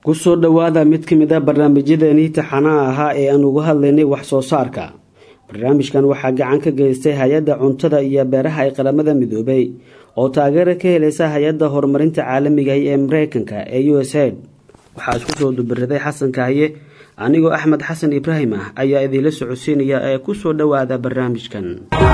kusoo dhawaada mid ka mid ah barnaamijyadeennii taxanaha ahaa ee aan uga hadlaynay wax soo saarka. barnaamijkan waxaa gacan ka geystay hay-adda cuntada iyo beeraha ee qaramada midoobay oo taageero ka helaysa hay-adda horumarinta caalamiga ee Mareykanka ee USAID. waxaa isku soo dubaraday xasan kaaye, anigoo Axmed Xasan Ibraahim ah ayaa idinla socodsiinaya ee kusoo dhawaada barnaamijkan.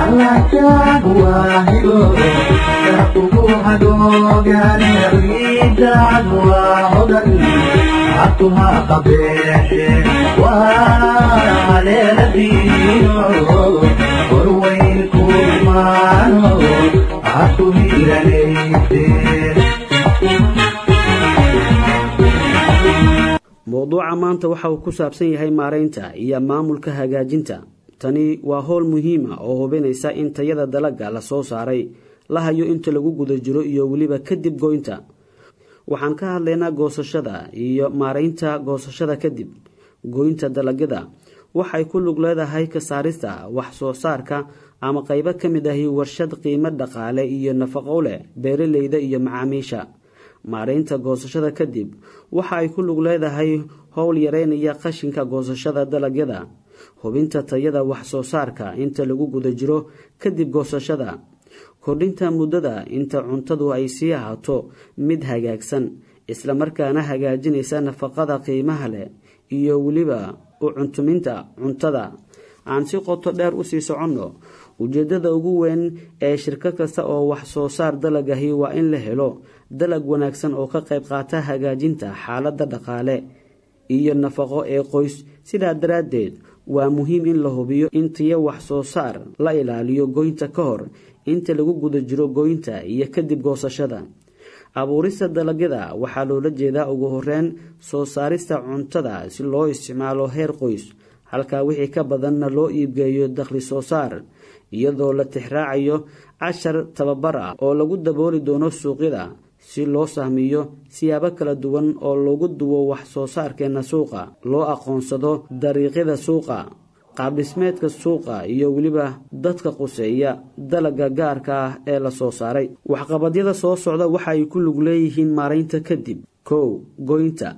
mowduuca maanta waxa uu ku saabsan yahay maareynta iyo maamulka hagaajinta. tani waa howl muhiim ah oo hubinaysa in tayada dalagga la soo saaray la hayo inta lagu guda jiro iyo weliba kadib goynta. waxaan ka hadlaynaa goosashada iyo maareynta goosashada kadib goynta dalagyada. waxay ku lug leedahay ka saarista wax soo saarka ama qaybo ka mid ah warshad qiimo dhaqaale iyo nafaqo leh beeraleyda iyo macaamiisha. maareynta goosashada kadib waxa ay ku lug leedahay howl yareynaya qashinka goosashada dalagyada, hubinta tayada wax soo saarka inta lagu guda jiro kadib goosashada, kordhinta muddada inta cuntadu ay sii ahaato mid hagaagsan isla markaana hagaajinaysa nafaqada qiimaha leh iyo weliba u cuntuminta cuntada. aan si qoto dheer u sii soconno, ujeedada ugu weyn ee shirkad kasta oo wax soo saar dalagahi waa in la helo dalag wanaagsan oo ka qayb qaata hagaajinta xaaladda dhaqaale iyo nafaqo ee qoys. sidaa daraaddeed waa muhiim in la hubiyo in tayo wax soo saar la ilaaliyo goynta ka hor inta lagu guda jiro goynta iyo kadib goosashada. abuurista dalagyada waxaa loola jeedaa ugu horeyn soo saarista cuntada si loo isticmaalo heer qoys, halkaa wixii ka badanna loo iibgeeyo dakhli soo saar, iyadoo la tixraacayo cashar tababar ah oo lagu dabooli doono suuqyada si loo sahmiyo siyaabo kala duwan oo lagu duwo wax soo saarkeena suuqa, loo aqoonsado dariiqyada suuqa, qaabdhismeedka suuqa iyo weliba dadka quseeya dalagga gaarka ah ee la soo saaray. waxqabadyada soo socda waxa ay ku lug leeyihiin maareynta kadib: 1 goynta,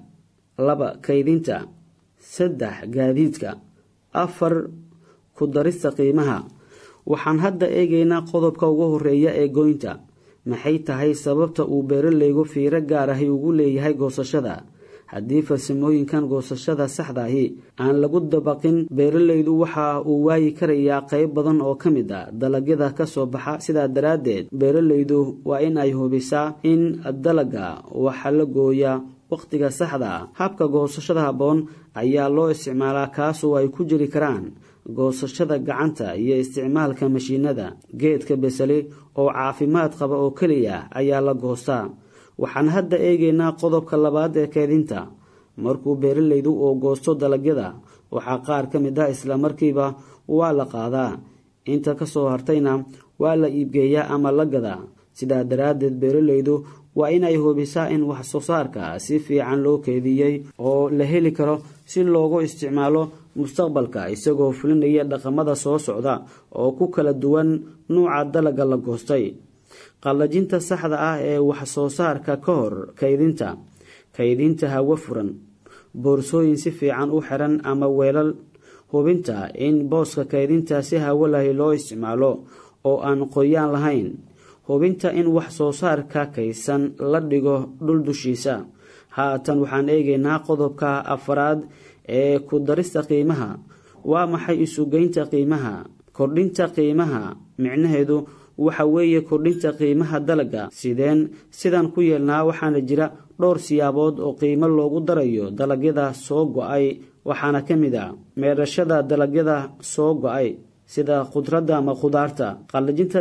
2 kaydinta, 3 gaadiidka, 4 ku darista qiimaha. waxaan hadda eegaynaa qodobka ugu horeeya ee goynta. maxay tahay sababta uu beeraleygu fiiro gaar ahi ugu leeyahay goosashada? haddii farsamooyinkan goosashada saxda ahi aan lagu dabaqin, beeraleydu waxa uu waayi karayaa qayb badan oo ka mid ah dalagyada ka soo baxa. sidaa daraaddeed beeraleydu waa in ay hubisaa in dalagga waxa la gooyaa waqtiga saxda ah. habka goosashada habboon ayaa loo isticmaalaa, kaasoo ay ku jiri karaan goosashada gacanta iyo isticmaalka mashiinada. geedka beseli oo caafimaad qaba oo keliya ayaa la goostaa. waxaan hadda eegaynaa qodobka labaad ee keedinta. markuu beeraleydu uu goosto dalagyada, waxaa qaar ka mid ah isla markiiba waa la qaadaa, inta ka soo hartayna waa la iibgeeyaa ama la gadaa. sidaa daraaddeed beeraleydu waa inay hubisaa in wax soo saarka si fiican loo keediyey oo la heli karo si loogu isticmaalo mustaqbalka, isagoo fulinaya dhaqamada soo socda oo ku kala duwan nuuca dalagga la goostay. qallajinta saxda ah ee wax soo saarka ka hor kaydinta. kaydinta hawo furan, boorsooyin si fiican u xiran ama weelal. hubinta in booska kaydinta si hawo lahi loo isticmaalo oo aan qoyaan lahayn. hubinta in wax soo saarka kaysan la dhigo dhul dushiisa. haatan waxaan eegaynaa qodobka 4 ee ku darista qiimaha. waa maxay isugeynta qiimaha? kordhinta qiimaha micnaheedu waxa weeye kordhinta qiimaha dalagga. sidan ku yeelnaa waxaana jira dhowr siyaabood oo qiimo loogu darayo dalagyada soo go-ay. waxaana ka mid ah meerashada dalagyada soo go-ay sida khudradda ama khudaarta, qallajinta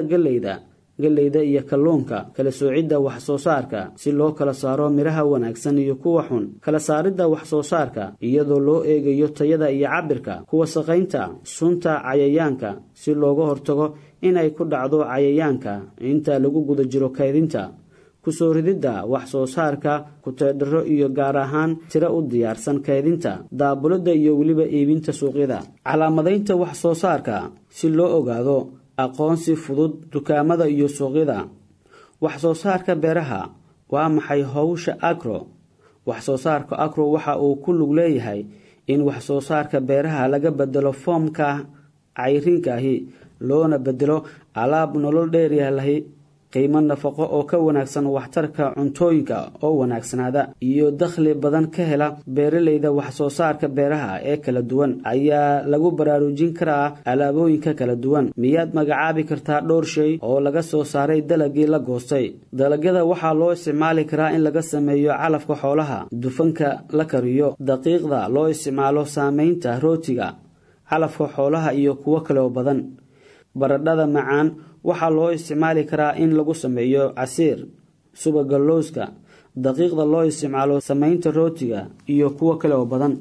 galleyda iyo kalluunka, kala soocidda wax soo saarka si loo kala saaro miraha wanaagsan iyo kuwa xun, kala saaridda wax soo saarka iyadoo loo eegayo tayada iyo cabirka, kuwa shaqaynta sunta cayayaanka si looga hortago inay ku dhacdo cayayaanka inta lagu guda jiro kaydinta, ku soo rididda wax soo saarka ku teedharo iyo gaar ahaan tiro u diyaarsan kaydinta, daabulada iyo weliba iibinta suuqyada. calaamadaynta wax soo saarka si loo ogaado aqoonsi fudud dukaamada iyo suuqyada. wax soo saarka beeraha waa maxay hawsha agro? wax soo saarka agro waxa uu ku lug leeyahay in wax soo saarka beeraha laga bedelo foomka cayriinka ahi loona bedelo alaab nolol dheer lahi qiimo nafaqo oo ka wanaagsan waxtarka cuntooyinka oo wanaagsanaada iyo dakhli badan ka hela beeralayda wax soo saarka beeraha ee kala duwan ayaa lagu baraarujin karaa alaabooyinka kala duwan. miyaad magacaabi kartaa dhowr shay oo laga soo saaray dalagii la goostay? dalagyada waxaa loo isticmaali karaa in laga sameeyo calafka xoolaha, dufanka la kariyo, daqiiqda loo isticmaalo saameynta rootiga, calafka xoolaha iyo kuwo kale oo badan. baradhada macaan waxaa loo isticmaali karaa in lagu sameeyo casiir, subaga looska, daqiiqda loo isticmaalo samaynta rootiga iyo kuwo kale oo badan.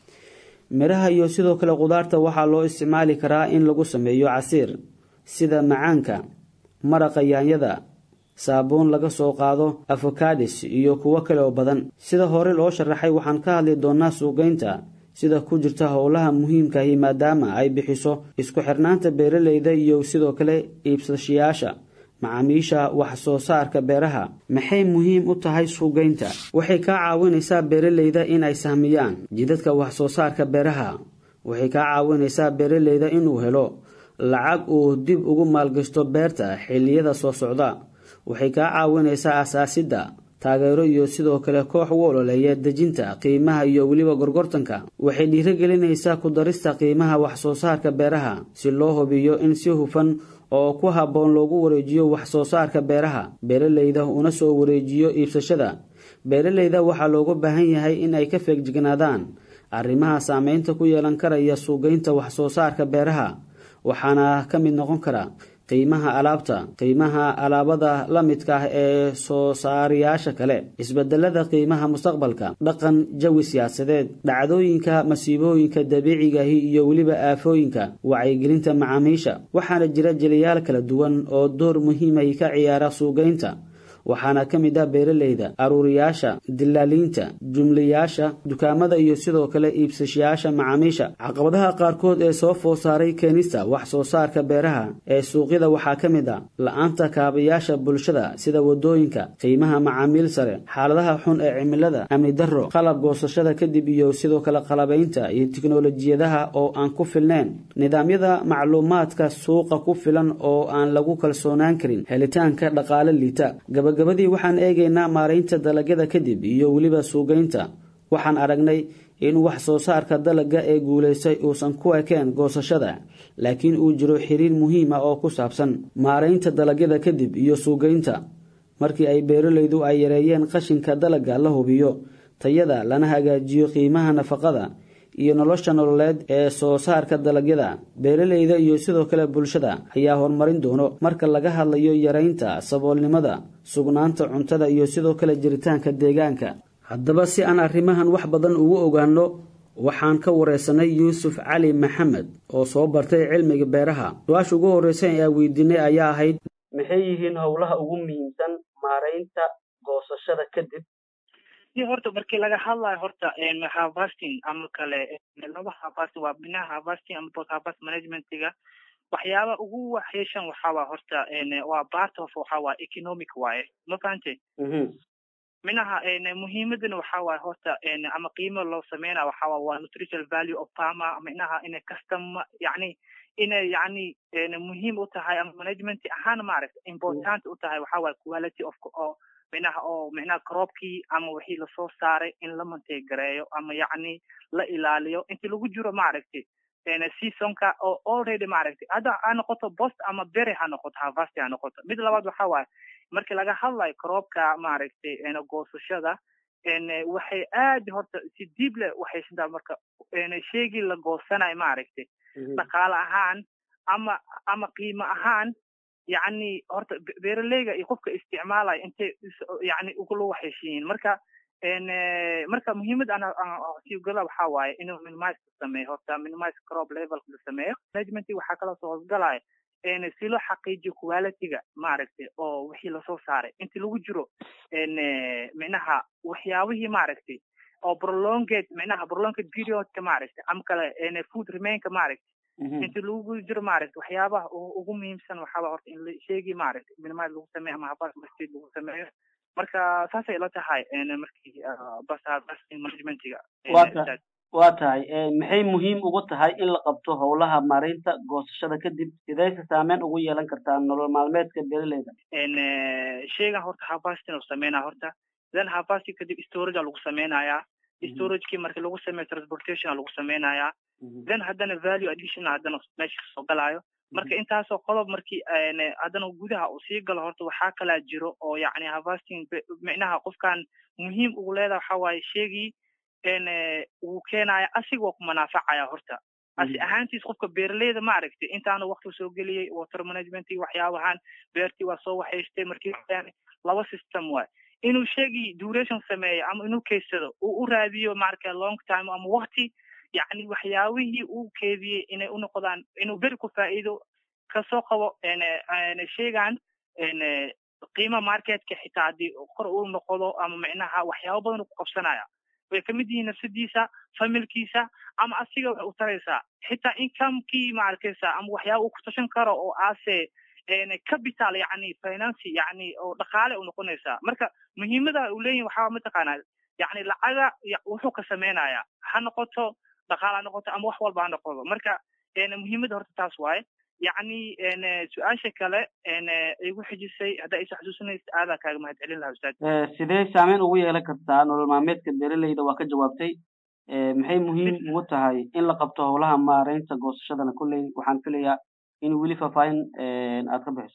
miraha iyo sidoo kale qudaarta waxaa loo isticmaali karaa in lagu sameeyo casiir sida macaanka, maraqa yaanyada, saabuun laga soo qaado avocados iyo kuwo kale oo badan. sida hore loo sharaxay waxaan ka hadli doonaa suuqgeynta sida ku jirta howlaha muhiimka ah maadaama ay bixiso isku xirnaanta beeralayda iyo sidoo kale iibsadayaasha macaamiisha wax soo saarka beeraha. maxay muhiim u tahay suuqgeynta? waxay ka caawinaysaa beeralayda inay sahmiyaan jidadka wax soo saarka beeraha. waxay ka caawinaysaa beeralayda inuu helo lacag uu dib ugu maalgashto beerta xilliyada soo socda. waxay ka caawinaysaa asaasidda taageero iyo sidoo kale koox u ololeeya dejinta qiimaha iyo weliba gorgortanka. waxay dhiirigelinaysaa ku darista qiimaha wax soo saarka beeraha si loo hubiyo in si hufan oo ku habboon loogu wareejiyo wax soo saarka beeraha beeralayda una soo wareejiyo iibsashada. beeralayda waxaa looga baahan yahay in ay ka feejignaadaan arrimaha saameynta ku yeelan karaya suuqgeynta wax soo saarka beeraha, waxaana ka mid noqon kara qiimaha alaabta, qiimaha alaabada la midka ah ee soo saarayaasha kale, isbedelada qiimaha mustaqbalka, dhaqan jawi siyaasadeed, dhacdooyinka masiibooyinka dabiiciga ah iyo weliba aafooyinka, wacyigelinta macaamiisha. waxaana jira jiliyaal kala duwan oo door muhiim ah ka ciyaara suuqgeynta, waxaana ka mid ah beeralayda, aruuriyaasha, dilaaliinta, jumlayaasha, dukaamada iyo sidoo kale iibsashayaasha macaamiisha. caqabadaha qaarkood ee soo food saaray keenista wax soo saarka beeraha ee suuqyada waxaa ka mid ah la-aanta kaabayaasha bulshada sida wadooyinka, qiimaha macaamiil sare, xaaladaha xun ee cimilada, amni darro, qalab goosashada kadib iyo sidoo kale qalabaynta iyo tiknoolajiyadaha oo aan ku filnayn, nidaamyada macluumaadka suuqa ku filan oo aan lagu kalsoonaan karin, helitaanka dhaqaale liita. gabagabadii waxaan eegaynaa maaraynta dalagyada kadib iyo weliba suuqgeynta. waxaan aragnay in wax soo saarka dalagga ee guulaystay uusan ku ekeen goosashada, laakiin uu jiro xiriir muhiim ah oo ku saabsan maaraynta dalagyada kadib iyo suuqgeynta. markii ay beeralaydu ay yareeyeen qashinka dalagga, la hubiyo tayada, lana hagaajiyo qiimaha nafaqada iyo nolosha nololeed ee soo saarka dalagyada, beeralayda iyo sidoo kale bulshada ayaa horumarin doono. marka laga hadlayo yaraynta saboolnimada, sugnaanta cuntada iyo sidoo kale jiritaanka deegaanka. haddaba si aan arrimahan wax badan ugu ogaano, waxaan ka wareysanay yuusuf cali maxamed oo soo bartay cilmiga beeraha. su-aasha ugu horreysa ee aan weydiinay ayaa ahayd, maxay yihiin howlaha ugu muhiimsan maaraynta goosashada kadib? horta markii laga hadlayo horta harvesting ama kale laba harvesting waa binaha harvesting ama post harvest managementiga. waxyaaba ugu waxyeeshan waxaa horta waa part of waxaa economic waaye, ma fahantay? minaha muhiimadana waxaa horta ama qiimo loo sameynaa waxaa waa nutritional value of farmer, minaha inay customer inay muhiim u tahay ama management ahaan maaragta important u tahay waxaa quality of minaha cropkii ama wixii la soo saaray in la manteegareeyo ama la ilaaliyo inta lagu jiro maaragtay seasonka oo already maaragtay hada aan noqoto post ama berry ha noqoto harvest ha noqoto. mid labaad waxaa markii laga hadlayo cropka maaragtay goosashada waxay aad horta si dib leh waxay sidaa marka sheegi la goosanayo maaragtay dhaqaale ahaan ama qiimo ahaan horta beeralayga iyo qofka isticmaalay intay ugu loo waxaysiin. marka muhiimad ana si gala waxaa inuu minimize sameeyo horta minimize crop level la sameeyo. management waxaa kala soo hoosgalaya si loo xaqiijiyo quality-ga maaragtay oo wixii la soo saaray inta lagu jiro minaha waxyaabihii maaragtay oo prolonged period-ka maaragtay ama kale food remain-ka maaragtay inta lagu jiro maaragtay waxyaabaha ugu muhiimsan waxaa horta in la sheegi maaragtay minimize lagu sameeyo ama harvest lagu sameeyo marka saasay ila tahay markii basting managementiga waa tahay maxay muhiim ugu tahay in la qabto howlaha maaraynta goosashada kadib sidayse saameyn ugu yeelan kartaa nolol maalmeedka beeraleyda sheygan horta harvesting oo sameynaa horta then harvesting kadib storage lagu sameynayaa storagekii markii lagu sameeyo transportation lagu sameynayaa then haddana value addition haddana meesha soo galaayo marka intaasoo qodob markii haddana gudaha uu sii galo horta waxaa kalaa jiro oo yacni harvesting micnaha qofkan muhiim ugu leedaha waxaa waaye sheegii uu keenaya asiga waa ku manaafacaya horta asi ahaantiis qofka beeraleyda ma aragtay intaanu waqti soo geliyey water management waxyaabahan beertii waa soo waxaystay markii laba system waay inuu sheegii duration sameeyo ama inuu keysado uu u raadiyo marka long time ama waqti yacni waxyaabihii uu keediyey inay u noqdaan inuu beri ku faa'iido kasoo qabo sheegan qiima marketka xitaa haddii kor uu noqdo ama micnaha waxyaabo badan ku qabsanaya way kamid yihiin nafsadiisa familkiisa ama asiga waxay u taraysaa xitaa incomekii ma arkaysa ama waxyaaba uu ku tashan karo oo aase capital yani finance yani oo dhaqaale u noqonaysaa marka muhiimada uu leeyahay waxaa mataqaanaa yani lacaga wuxuu ka sameynaya ha noqoto dhaqaale ha noqoto ama wax walba ha noqodo marka muhiimada horta taas waaye يعني سؤال كله يقول حجسي هذا إيش حسوسنا هذا كلام ما هتقولين له أستاذ سيدي سامين أقوي لك كتان والمعلومات كبيرة اللي إذا واقع جوابتي محي مهم وتهاي إن لقبته ولها ما رين تجوز شدنا كله وحن كليا إن ولي فاين أتربح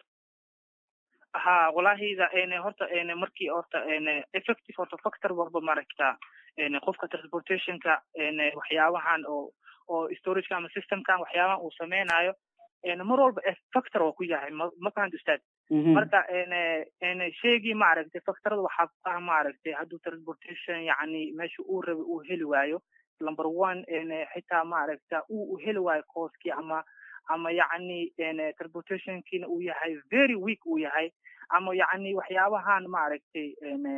ها والله إذا هرت مركي هرت effective هرت فاكتور برضو مركتا قفك transportation كا وحياوهان أو storage كا system كا وحياوه وسمينايو mar walba factor oo ku yahay ma fahanto ustaad marka sheegi ma aragtay factorada waxa ah ma aragtay haduu transportation yani meesha uu rabo uu heli waayo number 1 xitaa ma aragtay uu heli waayo cost-ki ama yani transportation kiina uu yahay very weak uu yahay ama yani waxyaabahan ma aragtay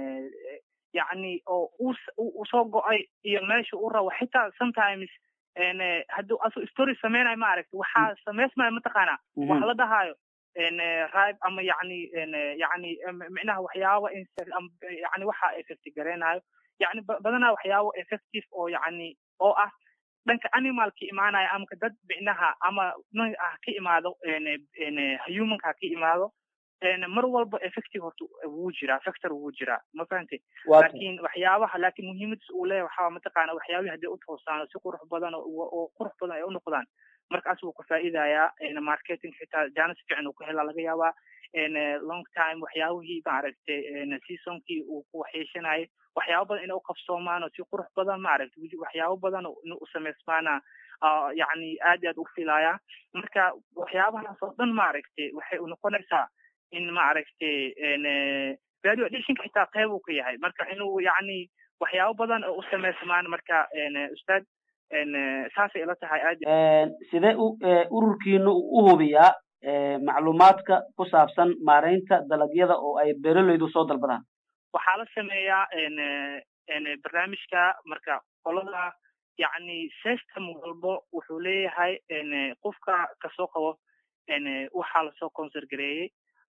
yani oo uu soo go'ay iyo meesha uu rabo xitaa sometimes hadduu asu story sameynay ma aragtay waxa sameysmay mataqaana wax la dhahayo raib ama yani micnaha waxyaabo yani waxa effective gareenayo yani badana waxyaabo effective oo yani oo ah dhanka animalki imaanaya ama dad bicnaha ama ka imaado human ka imaado mar walba effective horta wuu jiraa factor wuu jiraa ma fahantay laakiin waxyaabaha laakiin muhiimadiisa uu leeyahay waxa mataqaana waxyaabaha hadii u toosaan si qurux badan oo qurux badan ay u noqdaan markaas uu ku faa'iidayaa marketing xitaa jaanis fiican uu ku hela laga yaabaa long time waxyaabihii ma aragtay seasonkii uu ku waxyeeshanayay waxyaabo badan inay u qabsoomaan oo si qurux badan ma aragtay waxyaabo badan inuu sameysmaana yani aad u filaya marka waxyaabahaas oo dhan ma aragtay waxay u noqonaysaa in ma aragtay value addition xitaa qayb uu ka yahay marka inuu yani waxyaabo badan oo u sameysmaan marka ustaad saasay ila tahay aad sidee ururkiinu u hubiyaa macluumaadka ku saabsan maareynta dalagyada oo ay beeraleydu soo dalbadaan waxaa la sameeyaa barnaamijka marka qolada yani system walbo wuxuu leeyahay qofka kasoo qabo waxaa lasoo concert gareeyey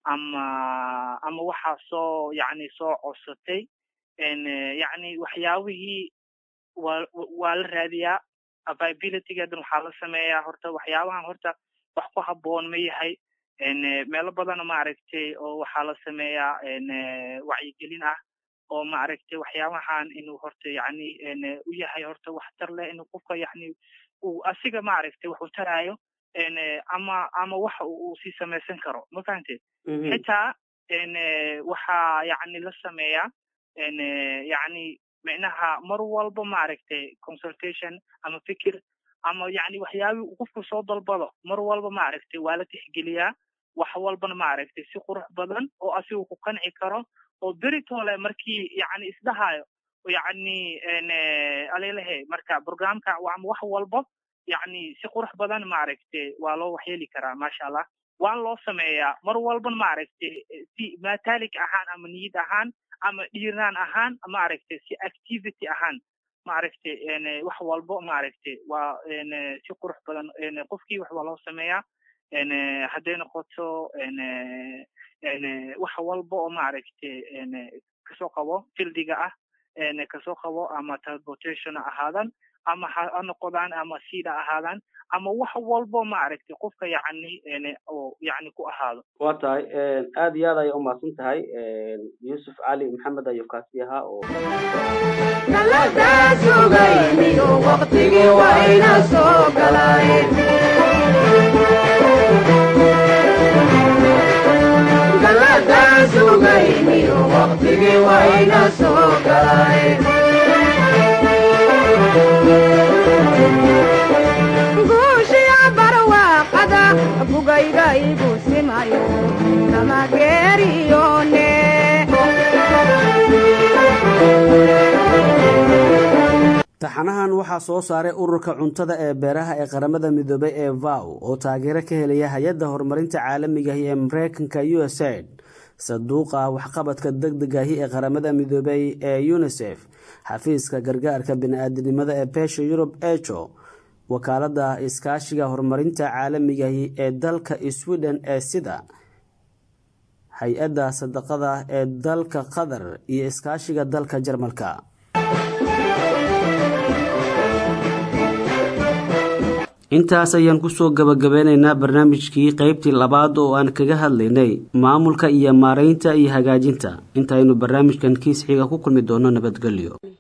ama waxa soo yani soo codsatay yani waxyaabihii waa la raadiyaa availability-gadan waxaa la sameeyaa horta waxyaabahan horta wax ku habboon ma yahay meelo badan ma aragtay oo waxaa la sameeyaa wacyigelin ah oo ma aragtay waxyaabahan inuu horta yani u yahay horta waxtar leh inuu qofka yani uu asiga ma aragtay wax u taraayo ama waxa uu si samaysan karo ma fahantay xitaa waxa yani la sameeyaa yani micnaha mar walba ma aragtay consultation ama fikir ama yani waxyaabi qofku soo dalbado mar walba ma aragtay waa la tixgeliyaa wax walbana ma aragtay si qurux badan oo asigu ku qanci karo oo beritole markii yani isdhahayo yani aleelahay marka programka ama wax walba يعني si qurux badan ma aragtay waa loo waxyeeli karaa masha Allah waan loo sameeyaa mar walban ma aragtay si matalik ahaan ama niyad ahaan ama dhiirnaan ahaan ma aragtay si activity ahaan ma aragtay wax walba ma aragtay waa si qurux badan qofkii wax waa loo sameeyaa haday noqoto wax walba oo ma aragtay kasoo qabo fildiga ah kasoo qabo ama transportation ahaadan ama ha noqdaan ama sida ahaadan ama wax walbo ma aragtay qofka oo ku ahaado waa tahay aad iyo aad ay u mahadsan tahay Yusuf Ali Maxamed ayo kaasiyaha oo galada sugayniyo waqtigi waa ina soo galay galada sugayniyo waqtigi waa ina soo galay bugayga igu simayo namageeriyone taxanahan waxaa soo saaray ururka cuntada ee beeraha ee qaramada midoobay ee VAO oo taageero ka helaya hay'adda horumarinta caalamiga ah ee Mareykanka USAID saduuqa waxqabadka degdega ah ee qaramada midoobay ee UNICEF xafiiska gargaarka bini'aadanimada ee beesha Yurub ECHO wakaalada iskaashiga horumarinta caalamiga ah ee dalka Sweden ee sida hay'adda sadaqada ee dalka Qatar iyo iskaashiga dalka Jarmalka intaas ayaan ku soo gabagabeynaynaa barnaamijkii qaybtii labaad oo aan kaga hadlaynay maamulka iyo maareynta iyo hagaajinta intaynu barnaamijkan kiis xiga ku kulmi doono nabadgelyo